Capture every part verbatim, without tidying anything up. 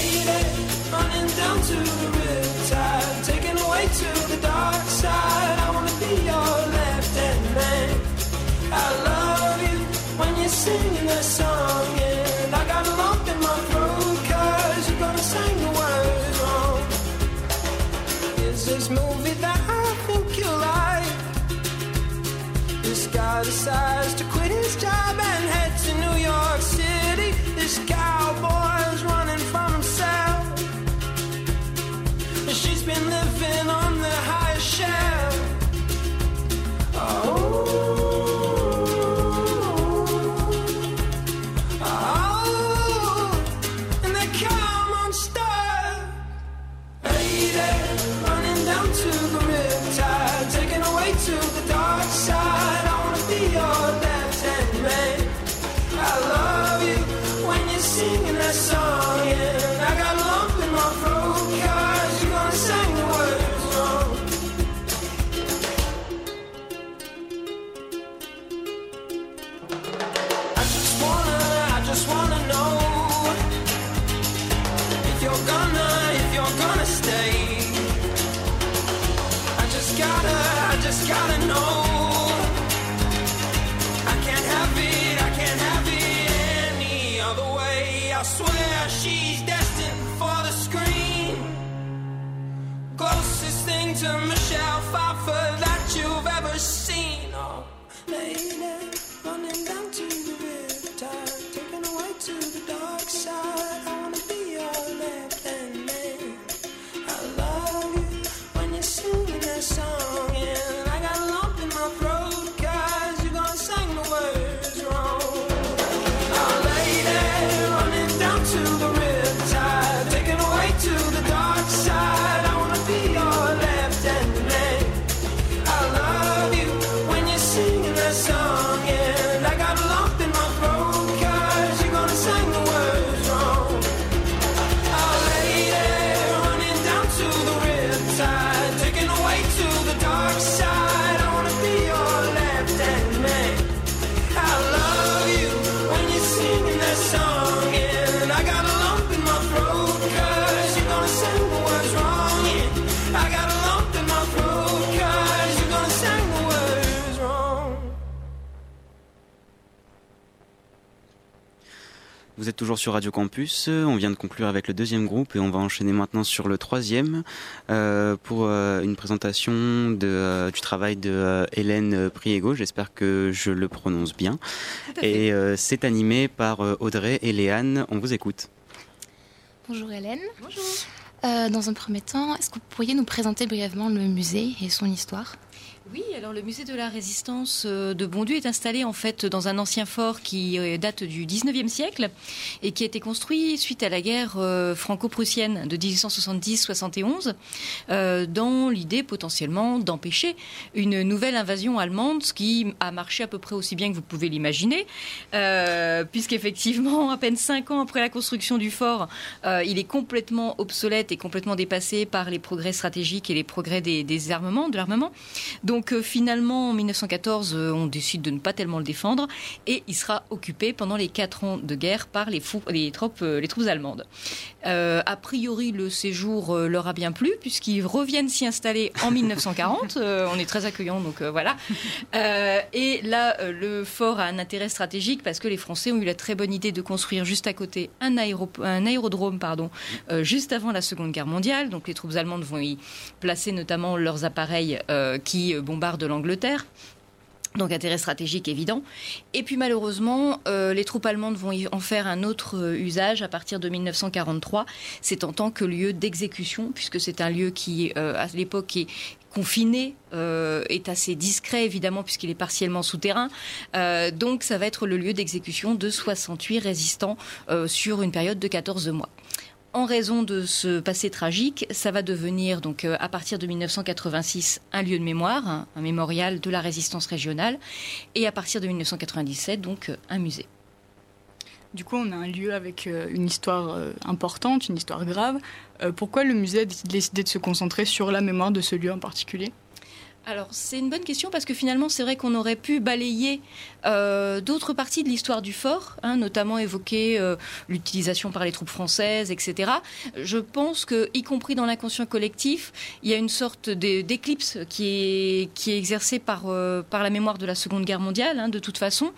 lady running down to the riptide, taken away to the dark side. I wanna be your left-hand man. I love you when you're singing that song, and I got a lump in my throat 'cause you're gonna sing the words wrong. Is this movie that I think you like? This guy decides to quit his job and head to New York City. This cowboy's running from himself. She's been living on the highest shelf. Oh, oh, and they come on star. Lady running down to the riptide, taken away to the dark side. I wanna be your left-hand man. I love you when you're singing that song, and I got a lump in my throat 'cause you're gonna sing the words wrong. I just wanna, I just wanna know if you're gonna, if you're gonna stay. I just gotta, I just gotta know. I can't have it, I can't have it any other way. I swear she's destined for the screen. Closest thing to Michelle Pfeiffer that you've ever seen. Oh, lady, running down to the riptide, taken away to the dark side. I wanna be your left-hand man. I love you when you're singing that song, and I got a lump in my throat 'cause you're gonna sing the words wrong. Oh, lady, running down to the riptide, taken away to the dark side. I wanna be your left-hand man. I love you when you're singing that song, and I got a lump in my throat 'cause you're gonna sing the words wrong. Oh, lady, running down to the riptide, taken away to the dark side. I wanna be your left-hand man. I love you when you're singing that song, and I got a lump in my throat 'cause you're gonna sing the words wrong. Yeah, I got a lump in my throat 'cause you're gonna sing the words wrong. Vous êtes toujours sur Radio Campus, on vient de conclure avec le deuxième groupe et on va enchaîner maintenant sur le troisième euh, pour euh, une présentation de, euh, du travail de euh, Hélène Priego, j'espère que je le prononce bien. Et euh, c'est animé par euh, Audrey et Léane, on vous écoute. Bonjour Hélène. Bonjour. Euh, dans un premier temps, est-ce que vous pourriez nous présenter brièvement le musée et son histoire ? Oui, alors le musée de la Résistance de Bondues est installé en fait dans un ancien fort qui date du dix-neuvième siècle et qui a été construit suite à la guerre euh, franco-prussienne de dix-huit cent soixante-dix soixante et onze euh, dans l'idée potentiellement d'empêcher une nouvelle invasion allemande, ce qui a marché à peu près aussi bien que vous pouvez l'imaginer, euh, puisqu'effectivement, à peine cinq ans après la construction du fort, euh, il est complètement obsolète et complètement dépassé par les progrès stratégiques et les progrès des, des armements, de l'armement. Donc euh, finalement, en mille neuf cent quatorze, euh, on décide de ne pas tellement le défendre et il sera occupé pendant les quatre ans de guerre par les, fou- les, troupes, euh, les troupes allemandes. Euh, a priori, le séjour euh, leur a bien plu puisqu'ils reviennent s'y installer en mille neuf cent quarante. Euh, on est très accueillants, donc euh, voilà. Euh, et là, euh, le fort a un intérêt stratégique parce que les Français ont eu la très bonne idée de construire juste à côté un, aéro- un aérodrome pardon, euh, juste avant la Seconde Guerre mondiale. Donc les troupes allemandes vont y placer notamment leurs appareils euh, qui euh, bombardent l'Angleterre. Donc intérêt stratégique évident. Et puis malheureusement, euh, les troupes allemandes vont y en faire un autre euh, usage à partir de mille neuf cent quarante-trois. C'est en tant que lieu d'exécution, puisque c'est un lieu qui, euh, à l'époque, est confiné, euh, est assez discret évidemment puisqu'il est partiellement souterrain. Euh, donc ça va être le lieu d'exécution de soixante-huit résistants euh, sur une période de quatorze mois. En raison de ce passé tragique, ça va devenir donc euh, à partir de mille neuf cent quatre-vingt-six un lieu de mémoire, un, un mémorial de la résistance régionale, et à partir de mille neuf cent quatre-vingt-dix-sept donc euh, un musée. Du coup, on a un lieu avec euh, une histoire euh, importante, une histoire grave. Euh, pourquoi le musée a décidé de se concentrer sur la mémoire de ce lieu en particulier ? Alors, c'est une bonne question parce que finalement, c'est vrai qu'on aurait pu balayer euh, d'autres parties de l'histoire du fort, hein, notamment évoquer euh, l'utilisation par les troupes françaises, et cetera. Je pense que, y compris dans l'inconscient collectif, il y a une sorte d'éclipse qui est, qui est exercée par, euh, par la mémoire de la Seconde Guerre mondiale, hein, de toute façon,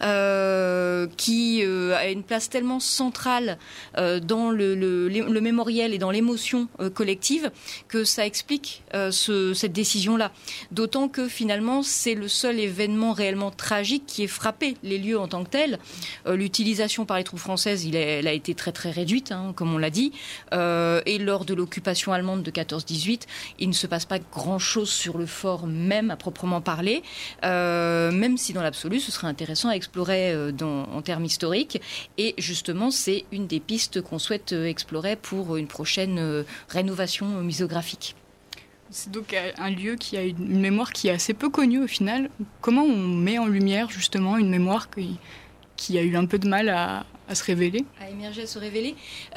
euh, qui euh, a une place tellement centrale euh, dans le, le, le mémoriel et dans l'émotion euh, collective que ça explique euh, ce, cette décision-là. D'autant que finalement, c'est le seul événement réellement tragique qui ait frappé les lieux en tant que tels. Euh, l'utilisation par les troupes françaises, il est, elle a été très très réduite, hein, comme on l'a dit. Euh, et lors de l'occupation allemande de quatorze dix-huit, il ne se passe pas grand-chose sur le fort même, à proprement parler. Euh, même si dans l'absolu, ce serait intéressant à explorer euh, dans, en termes historiques. Et justement, c'est une des pistes qu'on souhaite euh, explorer pour une prochaine euh, rénovation muséographique. C'est donc un lieu qui a une mémoire qui est assez peu connue au final. Comment on met en lumière justement une mémoire qui, qui a eu un peu de mal à, à se révéler ? À émerger, à se révéler.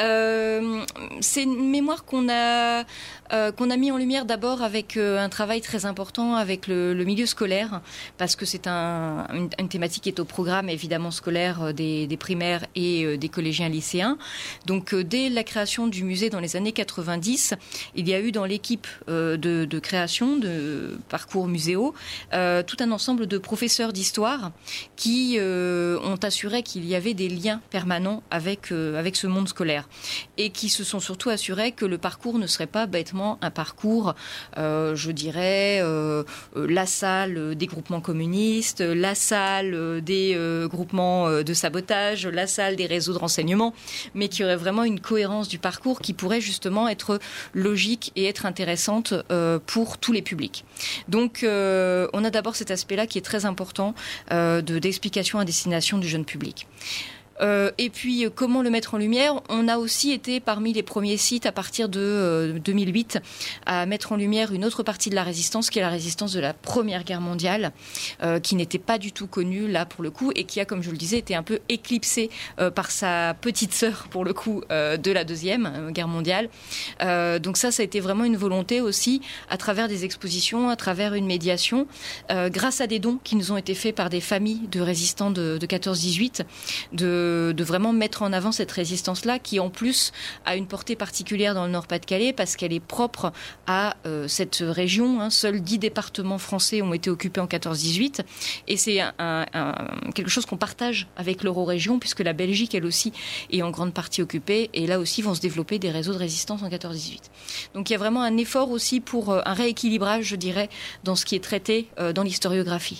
Euh, c'est une mémoire qu'on a, euh, qu'on a mis en lumière d'abord avec euh, un travail très important avec le, le milieu scolaire, parce que c'est un, une, une thématique qui est au programme évidemment scolaire des, des primaires et euh, des collégiens lycéens. Donc euh, dès la création du musée dans les années quatre-vingt-dix, il y a eu dans l'équipe euh, de, de création de parcours muséaux euh, tout un ensemble de professeurs d'histoire qui euh, ont assuré qu'il y avait des liens permanents avec, euh, avec ce monde scolaire et qui se sont surtout assurés que le parcours ne serait pas bêtement un parcours, euh, je dirais, euh, euh, la salle des groupements communistes, la salle des euh, groupements de sabotage, la salle des réseaux de renseignement, mais qui aurait vraiment une cohérence du parcours qui pourrait justement être logique et être intéressante euh, pour tous les publics. Donc euh, on a d'abord cet aspect-là qui est très important euh, de, d'explication à destination du jeune public. Euh, et puis, euh, comment le mettre en lumière ? On a aussi été parmi les premiers sites à partir de euh, deux mille huit à mettre en lumière une autre partie de la résistance, qui est la résistance de la Première Guerre mondiale, euh, qui n'était pas du tout connue là pour le coup et qui a, comme je le disais, été un peu éclipsée euh, par sa petite sœur pour le coup euh, de la Deuxième euh, Guerre mondiale. Euh, donc ça, ça a été vraiment une volonté aussi à travers des expositions, à travers une médiation, euh, grâce à des dons qui nous ont été faits par des familles de résistants de, de quatorze dix-huit, de de vraiment mettre en avant cette résistance-là qui, en plus, a une portée particulière dans le Nord-Pas-de-Calais parce qu'elle est propre à euh, cette région. Hein. Seuls dix départements français ont été occupés en quatorze dix-huit et c'est un, un, quelque chose qu'on partage avec l'Eurorégion puisque la Belgique, elle aussi, est en grande partie occupée et là aussi vont se développer des réseaux de résistance en quatorze dix-huit. Donc il y a vraiment un effort aussi pour euh, un rééquilibrage, je dirais, dans ce qui est traité euh, dans l'historiographie.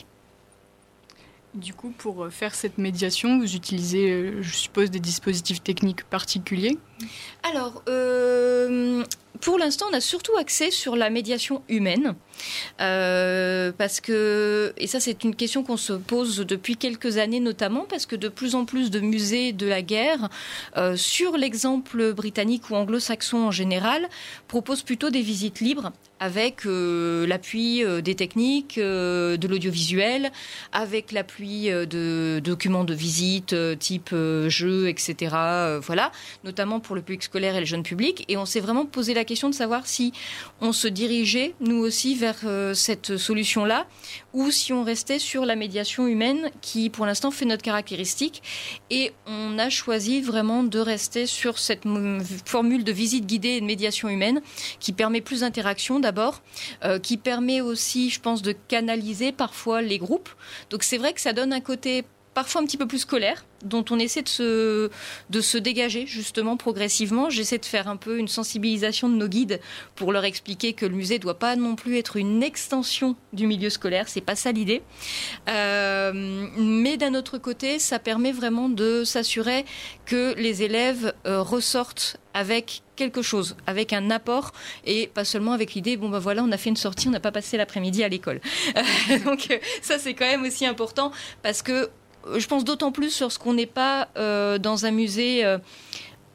Du coup, pour faire cette médiation, vous utilisez, je suppose, des dispositifs techniques particuliers ? Alors, euh, pour l'instant, on a surtout axé sur la médiation humaine. Euh, parce que, et ça c'est une question qu'on se pose depuis quelques années notamment, parce que de plus en plus de musées de la guerre, euh, sur l'exemple britannique ou anglo-saxon en général, proposent plutôt des visites libres avec euh, l'appui euh, des techniques, euh, de l'audiovisuel, avec l'appui euh, de documents de visite euh, type euh, jeux, et cetera. Euh, voilà, notamment pour le public scolaire et le jeune public. Et on s'est vraiment posé la question de savoir si on se dirigeait, nous aussi, vers euh, cette solution-là, ou si on restait sur la médiation humaine qui, pour l'instant, fait notre caractéristique. Et on a choisi vraiment de rester sur cette m- formule de visite guidée et de médiation humaine qui permet plus d'interaction d'abord, euh, qui permet aussi, je pense, de canaliser parfois les groupes. Donc c'est vrai que ça donne un côté parfois un petit peu plus scolaire, dont on essaie de se, de se dégager justement progressivement. J'essaie de faire un peu une sensibilisation de nos guides pour leur expliquer que le musée ne doit pas non plus être une extension du milieu scolaire, c'est pas ça l'idée. Euh, mais d'un autre côté, ça permet vraiment de s'assurer que les élèves euh, ressortent avec quelque chose, avec un apport et pas seulement avec l'idée, bon ben voilà, on a fait une sortie, on n'a pas passé l'après-midi à l'école. Euh, donc euh, ça c'est quand même aussi important parce que je pense d'autant plus sur ce qu'on n'est pas euh, dans un musée euh,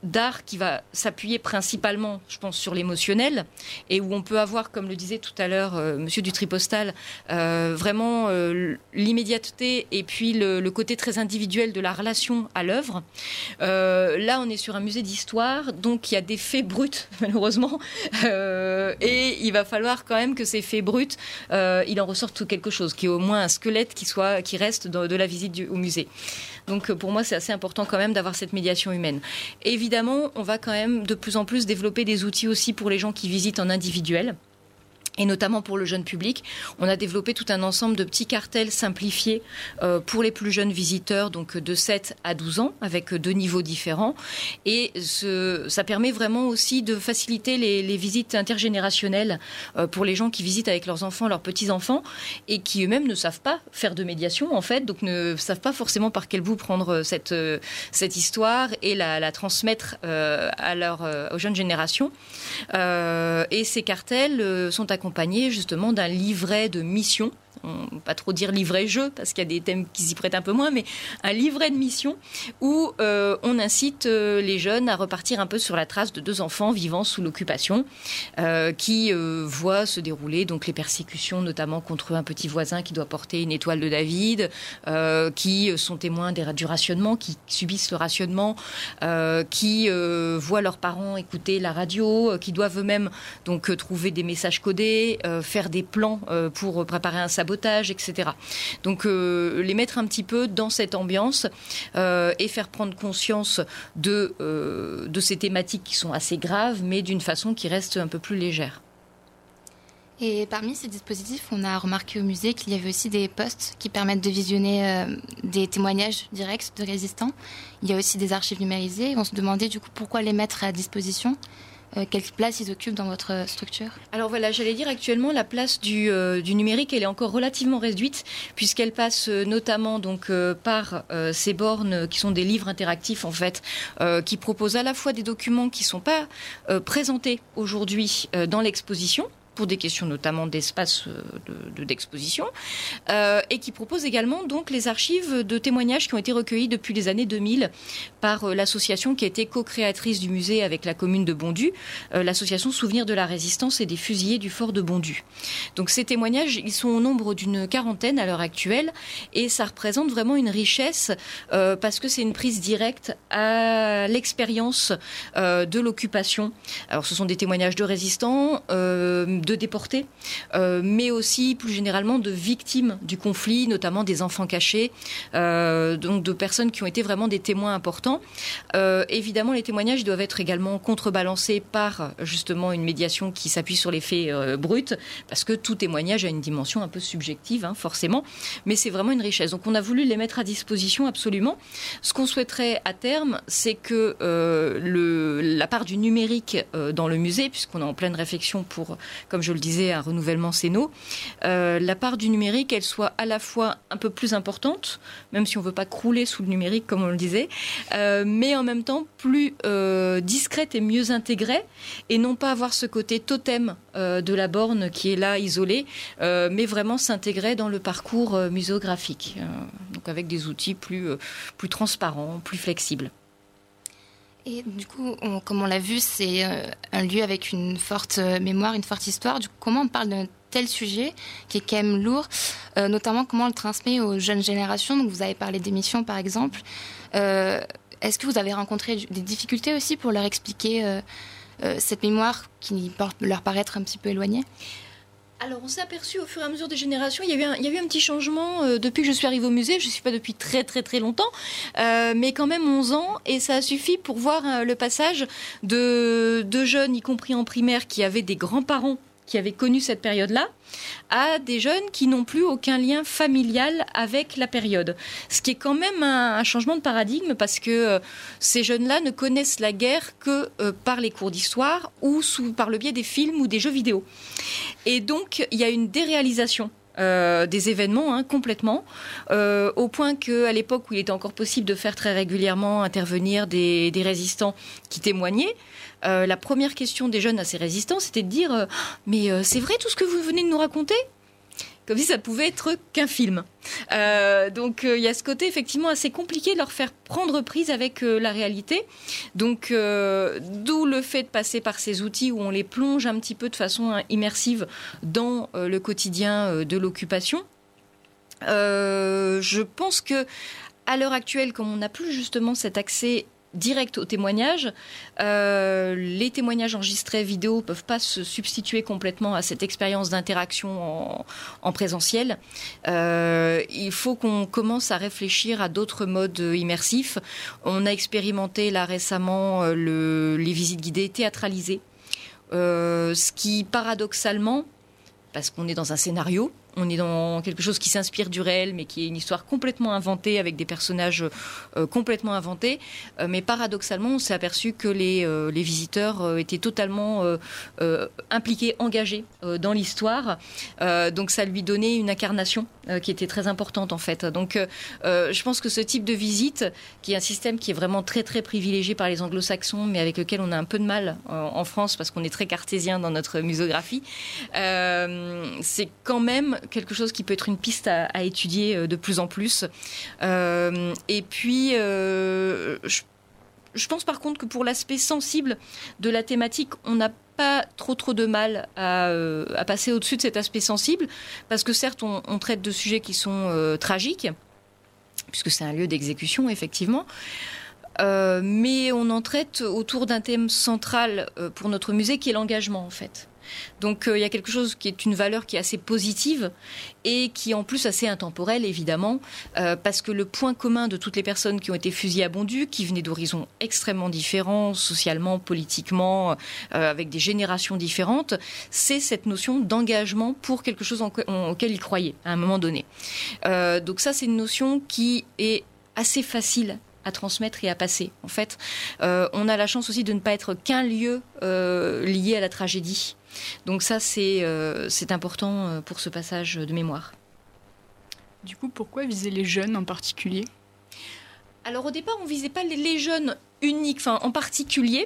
d'art qui va s'appuyer principalement, je pense, sur l'émotionnel, et où on peut avoir, comme le disait tout à l'heure euh, Monsieur du Tripostal, euh, vraiment euh, l'immédiateté et puis le, le côté très individuel de la relation à l'œuvre. Euh, là, on est sur un musée d'histoire, donc il y a des faits bruts, malheureusement, euh, et il va falloir quand même que ces faits bruts, euh, il en ressorte quelque chose, qu'il y ait au moins un squelette qui, soit, qui reste de, de la visite du, au musée. Donc pour moi, c'est assez important quand même d'avoir cette médiation humaine. Évidemment, on va quand même de plus en plus développer des outils aussi pour les gens qui visitent en individuel. Et notamment pour le jeune public, on a développé tout un ensemble de petits cartels simplifiés euh, pour les plus jeunes visiteurs, donc de sept à douze ans, avec deux niveaux différents. Et ce, ça permet vraiment aussi de faciliter les, les visites intergénérationnelles euh, pour les gens qui visitent avec leurs enfants, leurs petits-enfants, et qui eux-mêmes ne savent pas faire de médiation, en fait, donc ne savent pas forcément par quel bout prendre cette, euh, cette histoire et la, la transmettre euh, à leur, euh, aux jeunes générations. Euh, et ces cartels euh, sont accompagnés accompagné justement d'un livret de mission. On ne va pas trop dire livret jeu parce qu'il y a des thèmes qui s'y prêtent un peu moins, mais un livret de mission où euh, on incite euh, les jeunes à repartir un peu sur la trace de deux enfants vivant sous l'occupation euh, qui euh, voient se dérouler donc les persécutions, notamment contre un petit voisin qui doit porter une étoile de David, euh, qui sont témoins des, du rationnement, qui subissent le rationnement, euh, qui euh, voient leurs parents écouter la radio, euh, qui doivent eux-mêmes donc euh, trouver des messages codés, euh, faire des plans euh, pour préparer un sabotage, et cetera. Donc euh, les mettre un petit peu dans cette ambiance euh, et faire prendre conscience de, euh, de ces thématiques qui sont assez graves, mais d'une façon qui reste un peu plus légère. Et parmi ces dispositifs, on a remarqué au musée qu'il y avait aussi des postes qui permettent de visionner euh, des témoignages directs de résistants. Il y a aussi des archives numérisées. On se demandait du coup pourquoi les mettre à disposition. Euh, quelle place ils occupent dans votre structure ? Alors voilà, j'allais dire actuellement la place du, euh, du numérique, elle est encore relativement réduite puisqu'elle passe euh, notamment donc euh, par euh, ces bornes qui sont des livres interactifs en fait, euh, qui proposent à la fois des documents qui ne sont pas euh, présentés aujourd'hui euh, dans l'exposition, pour des questions notamment d'espace de, de, d'exposition, euh, et qui propose également donc les archives de témoignages qui ont été recueillis depuis les années deux mille par euh, l'association qui a été co-créatrice du musée avec la commune de Bondu, euh, l'association Souvenirs de la Résistance et des Fusillés du Fort de Bondu. Donc ces témoignages, ils sont au nombre d'une quarantaine à l'heure actuelle, et ça représente vraiment une richesse euh, parce que c'est une prise directe à l'expérience euh, de l'occupation. Alors ce sont des témoignages de résistants, euh, de déportés, euh, mais aussi plus généralement de victimes du conflit, notamment des enfants cachés, euh, donc de personnes qui ont été vraiment des témoins importants. Euh, évidemment, les témoignages doivent être également contrebalancés par justement une médiation qui s'appuie sur les faits euh, bruts, parce que tout témoignage a une dimension un peu subjective, hein, forcément, mais c'est vraiment une richesse. Donc on a voulu les mettre à disposition absolument. Ce qu'on souhaiterait à terme, c'est que euh, le, la part du numérique euh, dans le musée, puisqu'on est en pleine réflexion pour, comme je le disais, un renouvellement scéno, euh, la part du numérique, elle soit à la fois un peu plus importante, même si on ne veut pas crouler sous le numérique, comme on le disait, euh, mais en même temps plus euh, discrète et mieux intégrée, et non pas avoir ce côté totem euh, de la borne qui est là, isolée, euh, mais vraiment s'intégrer dans le parcours euh, muséographique, euh, donc avec des outils plus, euh, plus transparents, plus flexibles. Et du coup, on, comme on l'a vu, c'est euh, un lieu avec une forte euh, mémoire, une forte histoire. Du coup, comment on parle d'un tel sujet qui est quand même lourd, euh, notamment comment on le transmet aux jeunes générations. Donc, vous avez parlé d'émissions, par exemple. Euh, est-ce que vous avez rencontré des difficultés aussi pour leur expliquer euh, euh, cette mémoire qui peut leur paraître un petit peu éloignée ? Alors, on s'est aperçu au fur et à mesure des générations, il y a eu un, il y a eu un petit changement euh, depuis que je suis arrivée au musée. Je ne suis pas depuis très très très longtemps, euh, mais quand même onze ans, et ça a suffi pour voir euh, le passage de, de jeunes, y compris en primaire, qui avaient des grands-parents qui avaient connu cette période-là, à des jeunes qui n'ont plus aucun lien familial avec la période. Ce qui est quand même un, un changement de paradigme, parce que euh, ces jeunes-là ne connaissent la guerre que euh, par les cours d'histoire ou sous, par le biais des films ou des jeux vidéo. Et donc, il y a une déréalisation Euh, des événements, hein, complètement, euh, au point qu'à l'époque où il était encore possible de faire très régulièrement intervenir des, des résistants qui témoignaient, euh, la première question des jeunes à ces résistants, c'était de dire euh, « Mais euh, c'est vrai tout ce que vous venez de nous raconter ?» comme si ça pouvait être qu'un film. Euh, donc il euh, y a ce côté effectivement assez compliqué de leur faire prendre prise avec euh, la réalité. Donc euh, d'où le fait de passer par ces outils où on les plonge un petit peu de façon hein, immersive dans euh, le quotidien euh, de l'occupation. Euh, je pense que à l'heure actuelle, comme on n'a plus justement cet accès direct aux témoignages, euh, les témoignages enregistrés vidéo ne peuvent pas se substituer complètement à cette expérience d'interaction en, en présentiel. Euh, il faut qu'on commence à réfléchir à d'autres modes immersifs. On a expérimenté là récemment euh, le, les visites guidées théâtralisées, euh, ce qui paradoxalement, parce qu'on est dans un scénario, on est dans quelque chose qui s'inspire du réel, mais qui est une histoire complètement inventée, avec des personnages euh, complètement inventés. Euh, mais paradoxalement, on s'est aperçu que les, euh, les visiteurs euh, étaient totalement euh, euh, impliqués, engagés euh, dans l'histoire. Euh, donc ça lui donnait une incarnation euh, qui était très importante, en fait. Donc euh, je pense que ce type de visite, qui est un système qui est vraiment très, très privilégié par les anglo-saxons, mais avec lequel on a un peu de mal euh, en France, parce qu'on est très cartésien dans notre muséographie, euh, c'est quand même quelque chose qui peut être une piste à, à étudier de plus en plus. Euh, et puis, euh, je, je pense par contre que pour l'aspect sensible de la thématique, on n'a pas trop trop de mal à, euh, à passer au-dessus de cet aspect sensible, parce que certes, on, on traite de sujets qui sont euh, tragiques, puisque c'est un lieu d'exécution, effectivement. Euh, mais on en traite autour d'un thème central euh, pour notre musée, qui est l'engagement, en fait. Donc il euh, y a quelque chose qui est une valeur qui est assez positive et qui est en plus assez intemporelle, évidemment, euh, parce que le point commun de toutes les personnes qui ont été fusillées à Bondues, qui venaient d'horizons extrêmement différents, socialement, politiquement, euh, avec des générations différentes, c'est cette notion d'engagement pour quelque chose en, en, auquel ils croyaient à un moment donné. Euh, donc ça, c'est une notion qui est assez facile à transmettre et à passer. En fait, euh, on a la chance aussi de ne pas être qu'un lieu euh, lié à la tragédie. Donc ça, c'est, euh, c'est important pour ce passage de mémoire. Du coup, pourquoi viser les jeunes en particulier ? Alors au départ, on ne visait pas les jeunes uniques, enfin en particulier.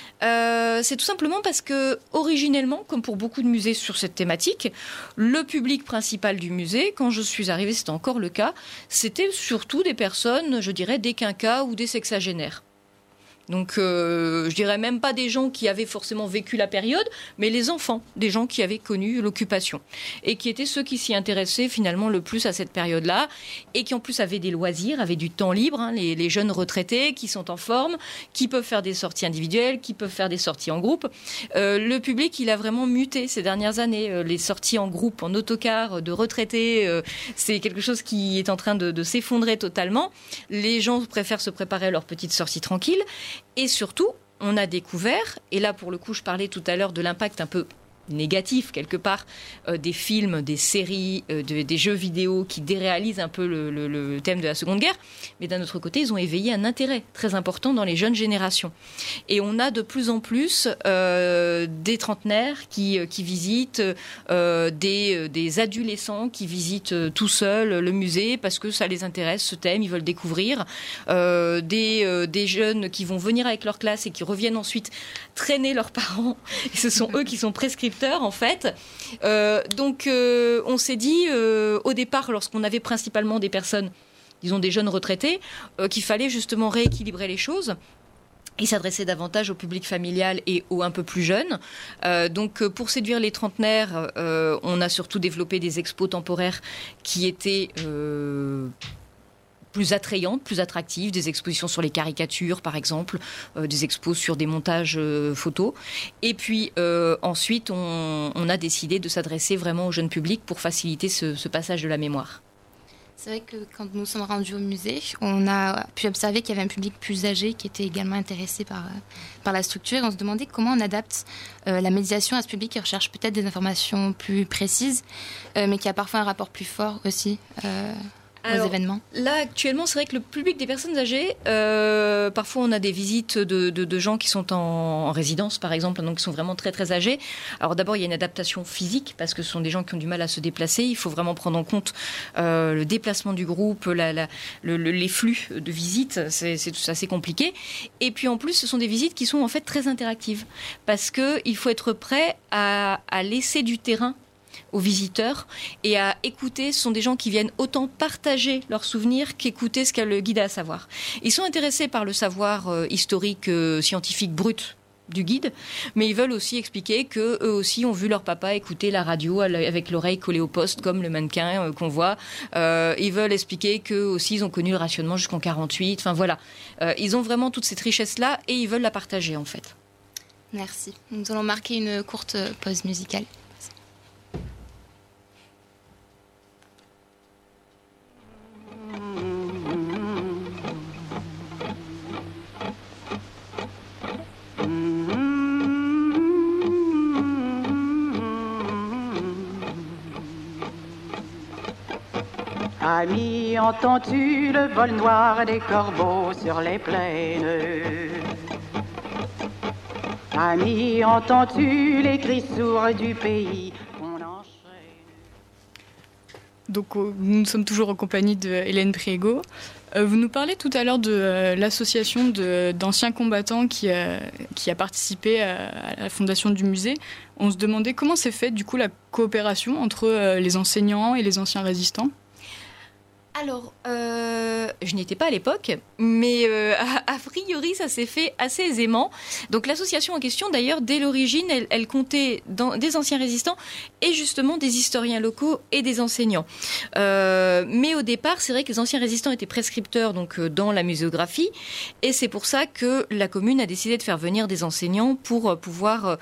Euh, c'est tout simplement parce que, originellement, comme pour beaucoup de musées sur cette thématique, le public principal du musée, quand je suis arrivée, c'était encore le cas, c'était surtout des personnes, je dirais, des quinquas ou des sexagénaires. Donc, euh, je dirais même pas des gens qui avaient forcément vécu la période, mais les enfants, des gens qui avaient connu l'occupation et qui étaient ceux qui s'y intéressaient finalement le plus à cette période-là et qui en plus avaient des loisirs, avaient du temps libre, hein, les, les jeunes retraités qui sont en forme, qui peuvent faire des sorties individuelles, qui peuvent faire des sorties en groupe. Euh, le public, il a vraiment muté ces dernières années. Euh, les sorties en groupe, en autocar, de retraités, euh, c'est quelque chose qui est en train de, de s'effondrer totalement. Les gens préfèrent se préparer à leur petite sortie tranquille. Et surtout, on a découvert, et là pour le coup je parlais tout à l'heure de l'impact un peu négatif quelque part euh, des films, des séries, euh, de, des jeux vidéo qui déréalisent un peu le, le, le thème de la Seconde Guerre, mais d'un autre côté ils ont éveillé un intérêt très important dans les jeunes générations. Et on a de plus en plus euh, des trentenaires qui, qui visitent, euh, des, des adolescents qui visitent euh, tout seuls le musée parce que ça les intéresse, ce thème, ils veulent découvrir, euh, des, euh, des jeunes qui vont venir avec leur classe et qui reviennent ensuite traîner leurs parents, et ce sont eux qui sont prescripteurs en fait. Euh, donc euh, on s'est dit euh, au départ, lorsqu'on avait principalement des personnes, disons des jeunes retraités, euh, qu'il fallait justement rééquilibrer les choses et s'adresser davantage au public familial et aux un peu plus jeunes. Euh, donc pour séduire les trentenaires, euh, on a surtout développé des expos temporaires qui étaient euh, plus attrayantes, plus attractives, des expositions sur les caricatures par exemple, euh, des expos sur des montages euh, photos. Et puis euh, ensuite, on, on a décidé de s'adresser vraiment au jeune public pour faciliter ce, ce passage de la mémoire. C'est vrai que quand nous sommes rendus au musée, on a pu observer qu'il y avait un public plus âgé qui était également intéressé par, par la structure. Et on se demandait comment on adapte euh, la médiation à ce public qui recherche peut-être des informations plus précises, euh, mais qui a parfois un rapport plus fort aussi euh, Alors, aux événements. Là, actuellement, c'est vrai que le public des personnes âgées, euh, parfois on a des visites de, de, de gens qui sont en, en résidence, par exemple, donc qui sont vraiment très très âgés. Alors d'abord, il y a une adaptation physique, parce que ce sont des gens qui ont du mal à se déplacer. Il faut vraiment prendre en compte euh, le déplacement du groupe, la, la, le, le, les flux de visites, c'est, c'est assez compliqué. Et puis en plus, ce sont des visites qui sont en fait très interactives, parce qu'il faut être prêt à, à laisser du terrain aux visiteurs et à écouter. Ce sont des gens qui viennent autant partager leurs souvenirs qu'écouter ce qu'a le guide à savoir. Ils sont intéressés par le savoir euh, historique, euh, scientifique brut du guide, mais ils veulent aussi expliquer que eux aussi ont vu leur papa écouter la radio avec l'oreille collée au poste comme le mannequin euh, qu'on voit. Euh, ils veulent expliquer qu'eux aussi ils ont connu le rationnement jusqu'en quarante-huit. Enfin voilà, euh, ils ont vraiment toute cette richesse-là et ils veulent la partager en fait. Merci. Nous allons marquer une courte pause musicale. Ami, entends-tu le vol noir des corbeaux sur les plaines? Ami, entends-tu les cris sourds du pays qu'on enchaîne? Donc nous sommes toujours en compagnie de Hélène Priego. Euh, vous nous parlez tout à l'heure de euh, l'association de, d'anciens combattants qui, euh, qui a participé à, à la fondation du musée. On se demandait comment s'est faite du coup la coopération entre euh, les enseignants et les anciens résistants. Alors, euh, je n'étais pas à l'époque, mais euh, a, a priori, ça s'est fait assez aisément. Donc, l'association en question, d'ailleurs, dès l'origine, elle, elle comptait dans, des anciens résistants et justement des historiens locaux et des enseignants. Euh, mais au départ, c'est vrai que les anciens résistants étaient prescripteurs donc, euh, dans la muséographie, et c'est pour ça que la commune a décidé de faire venir des enseignants pour euh, pouvoir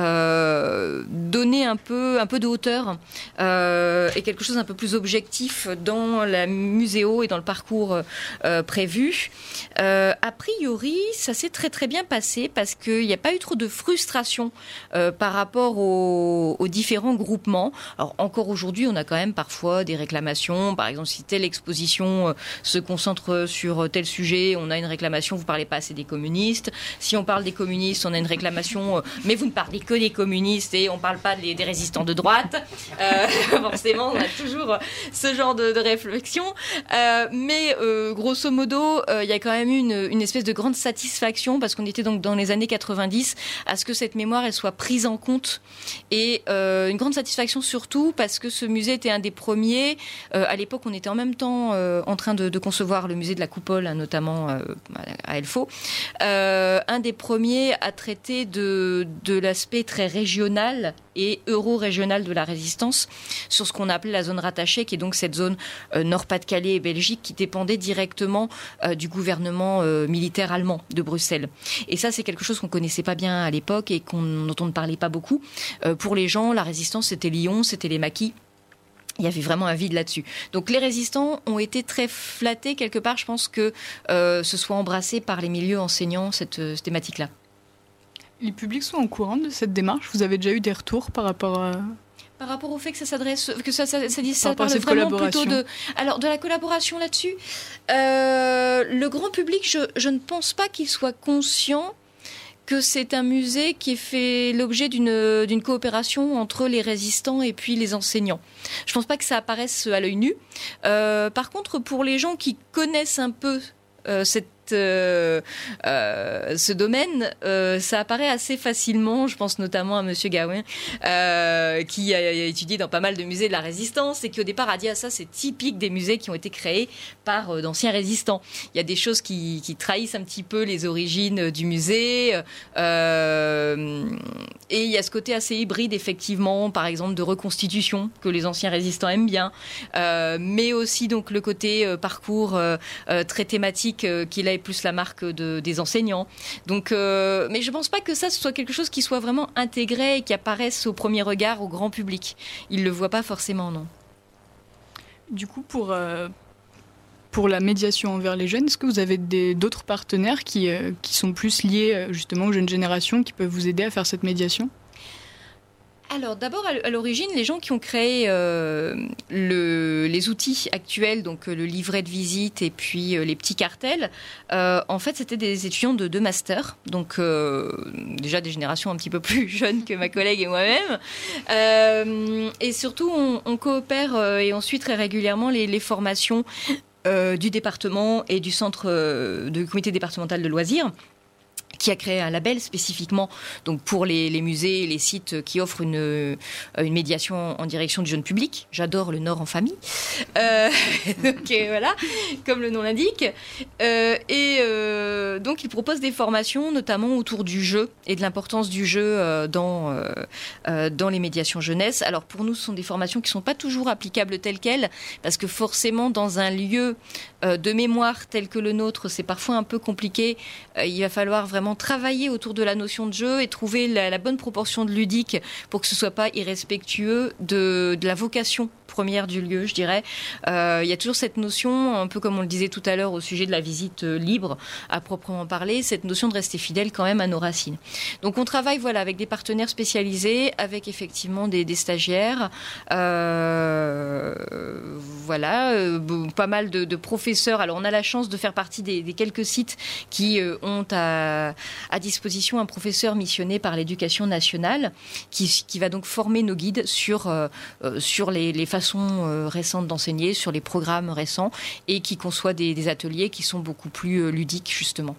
euh, donner un peu, un peu de hauteur euh, et quelque chose un peu plus objectif dans la muséo et dans le parcours euh, prévu. Euh, a priori, ça s'est très très bien passé parce qu'il n'y a pas eu trop de frustration euh, par rapport aux, aux différents groupements. Alors encore aujourd'hui, on a quand même parfois des réclamations. Par exemple, si telle exposition euh, se concentre sur tel sujet, on a une réclamation, vous ne parlez pas assez des communistes. Si on parle des communistes, on a une réclamation, euh, mais vous ne parlez que des communistes et on ne parle pas des, des résistants de droite. Euh, forcément, on a toujours ce genre de, de réflexion. Euh, mais euh, grosso modo, il euh, y a quand même eu une, une espèce de grande satisfaction parce qu'on était donc dans les années quatre-vingt-dix à ce que cette mémoire elle soit prise en compte et euh, une grande satisfaction surtout parce que ce musée était un des premiers. Euh, à l'époque, on était en même temps euh, en train de, de concevoir le musée de la Coupole, hein, notamment euh, à Elfaux. Euh, un des premiers à traiter de, de l'aspect très régional et euro-régional de la résistance sur ce qu'on appelait la zone rattachée, qui est donc cette zone euh, Nord-Pas-de-Calais et Belgique qui dépendait directement euh, du gouvernement euh, militaire allemand de Bruxelles. Et ça, c'est quelque chose qu'on connaissait pas bien à l'époque et qu'on, dont on ne parlait pas beaucoup. Euh, pour les gens, la résistance, c'était Lyon, c'était les maquis. Il y avait vraiment un vide là-dessus. Donc les résistants ont été très flattés quelque part. Je pense que euh, ce soit embrassé par les milieux enseignants, cette, cette thématique-là. Les publics sont au courant de cette démarche? Vous avez déjà eu des retours par rapport à... Par rapport au fait que ça s'adresse, que ça, ça, ça, dit, ça parle vraiment plutôt de, alors de la collaboration là-dessus. Euh, le grand public, je, je ne pense pas qu'il soit conscient que c'est un musée qui fait l'objet d'une, d'une coopération entre les résistants et puis les enseignants. Je ne pense pas que ça apparaisse à l'œil nu. Euh, par contre, pour les gens qui connaissent un peu euh, cette Euh, euh, ce domaine, euh, ça apparaît assez facilement. Je pense notamment à Monsieur Gawin, euh, qui a, a étudié dans pas mal de musées de la résistance et qui au départ a dit ah, ça c'est typique des musées qui ont été créés par euh, d'anciens résistants. Il y a des choses qui, qui trahissent un petit peu les origines du musée euh, et il y a ce côté assez hybride effectivement, par exemple de reconstitution que les anciens résistants aiment bien, euh, mais aussi donc le côté euh, parcours euh, euh, très thématique euh, qu'il a plus la marque de, des enseignants. Donc, euh, mais je ne pense pas que ça ce soit quelque chose qui soit vraiment intégré et qui apparaisse au premier regard au grand public. Ils ne le voient pas forcément, non. Du coup, pour, euh, pour la médiation envers les jeunes, est-ce que vous avez des, d'autres partenaires qui, euh, qui sont plus liés justement aux jeunes générations qui peuvent vous aider à faire cette médiation ? Alors d'abord à l'origine, les gens qui ont créé euh, le, les outils actuels, donc le livret de visite et puis euh, les petits cartels, euh, en fait c'était des étudiants de deux masters, donc euh, déjà des générations un petit peu plus jeunes que ma collègue et moi-même. Euh, et surtout on, on coopère euh, et on suit très régulièrement les, les formations euh, du département et du centre euh, du comité départemental de loisirs, qui a créé un label spécifiquement donc pour les, les musées et les sites qui offrent une, une médiation en direction du jeune public. J'adore le Nord en famille. Euh, donc voilà, comme le nom l'indique. Euh, et euh, donc il propose des formations notamment autour du jeu et de l'importance du jeu euh, dans, euh, euh, dans les médiations jeunesse. Alors pour nous, ce sont des formations qui ne sont pas toujours applicables telles quelles, parce que forcément dans un lieu euh, de mémoire tel que le nôtre, c'est parfois un peu compliqué. Euh, il va falloir vraiment travailler autour de la notion de jeu et trouver la, la bonne proportion de ludique pour que ce soit pas irrespectueux de, de la vocation première du lieu, je dirais. Euh, il y a toujours cette notion, un peu comme on le disait tout à l'heure au sujet de la visite libre, à proprement parler, cette notion de rester fidèle quand même à nos racines. Donc on travaille voilà, avec des partenaires spécialisés, avec effectivement des, des stagiaires, euh, voilà, euh, pas mal de, de professeurs. Alors on a la chance de faire partie des, des quelques sites qui euh, ont à, à disposition un professeur missionné par l'Éducation nationale qui, qui va donc former nos guides sur, euh, sur les, les façons euh, récentes d'enseigner, sur les programmes récents et qui conçoit des, des ateliers qui sont beaucoup plus euh, ludiques justement.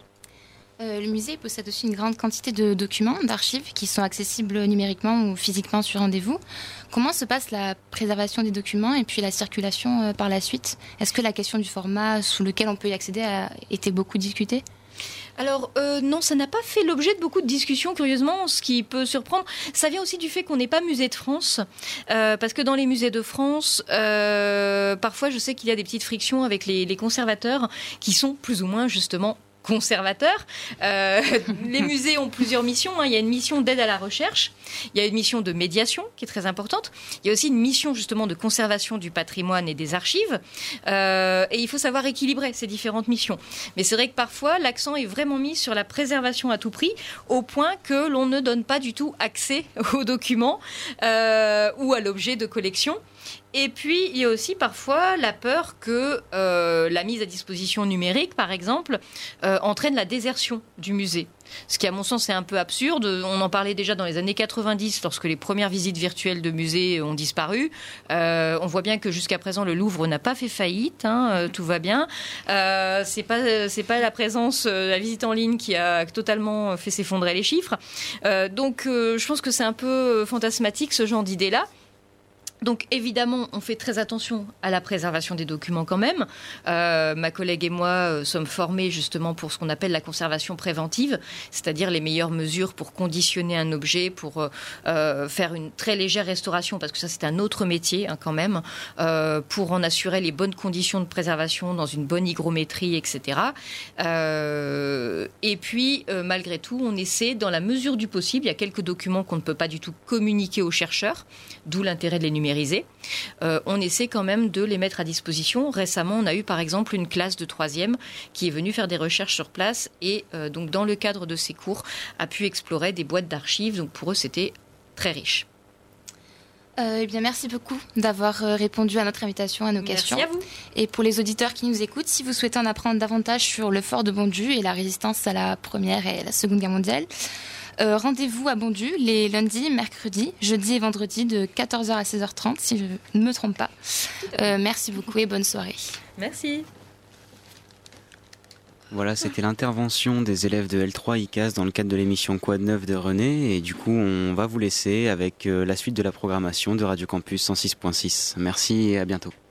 Euh, le musée possède aussi une grande quantité de documents, d'archives qui sont accessibles numériquement ou physiquement sur rendez-vous. Comment se passe la préservation des documents et puis la circulation euh, par la suite ? Est-ce que la question du format sous lequel on peut y accéder a été beaucoup discutée ? Alors euh, non, ça n'a pas fait l'objet de beaucoup de discussions, curieusement, ce qui peut surprendre. Ça vient aussi du fait qu'on n'est pas musée de France, euh, parce que dans les musées de France, euh, parfois je sais qu'il y a des petites frictions avec les, les conservateurs qui sont plus ou moins justement conservateurs. Euh, les musées ont plusieurs missions. Hein. Il y a une mission d'aide à la recherche, il y a une mission de médiation qui est très importante, il y a aussi une mission justement de conservation du patrimoine et des archives, euh, et il faut savoir équilibrer ces différentes missions. Mais c'est vrai que parfois l'accent est vraiment mis sur la préservation à tout prix, au point que l'on ne donne pas du tout accès aux documents euh, ou à l'objet de collection. Et puis, il y a aussi parfois la peur que euh, la mise à disposition numérique, par exemple, euh, entraîne la désertion du musée. Ce qui, à mon sens, est un peu absurde. On en parlait déjà dans les années quatre-vingt-dix, lorsque les premières visites virtuelles de musées ont disparu. Euh, on voit bien que jusqu'à présent, le Louvre n'a pas fait faillite. Hein, euh, tout va bien. Euh, c'est pas, c'est pas la présence de euh, la visite en ligne qui a totalement fait s'effondrer les chiffres. Euh, donc, euh, je pense que c'est un peu fantasmatique, ce genre d'idée-là. Donc évidemment, on fait très attention à la préservation des documents quand même. Euh, ma collègue et moi euh, sommes formés justement pour ce qu'on appelle la conservation préventive, c'est-à-dire les meilleures mesures pour conditionner un objet, pour euh, faire une très légère restauration, parce que ça c'est un autre métier hein, quand même, euh, pour en assurer les bonnes conditions de préservation dans une bonne hygrométrie, et cetera. Euh, et puis, euh, malgré tout, on essaie, dans la mesure du possible, il y a quelques documents qu'on ne peut pas du tout communiquer aux chercheurs, d'où l'intérêt de les numériser. Euh, on essaie quand même de les mettre à disposition. Récemment, on a eu par exemple une classe de troisième qui est venue faire des recherches sur place et euh, donc dans le cadre de ses cours a pu explorer des boîtes d'archives. Donc pour eux, c'était très riche. Euh, eh bien, merci beaucoup d'avoir euh, répondu à notre invitation, à nos merci questions. Merci à vous. Et pour les auditeurs qui nous écoutent, si vous souhaitez en apprendre davantage sur le fort de Bondues et la résistance à la Première et la Seconde Guerre mondiale, Euh, rendez-vous à Bondues les lundis, mercredis, jeudis et vendredis de quatorze heures à seize heures trente, si je ne me trompe pas. Euh, merci beaucoup et bonne soirée. Merci. Voilà, c'était l'intervention des élèves de L trois I C A S dans le cadre de l'émission Quad neuf de René. Et du coup, on va vous laisser avec la suite de la programmation de Radio Campus cent six point six. Merci et à bientôt.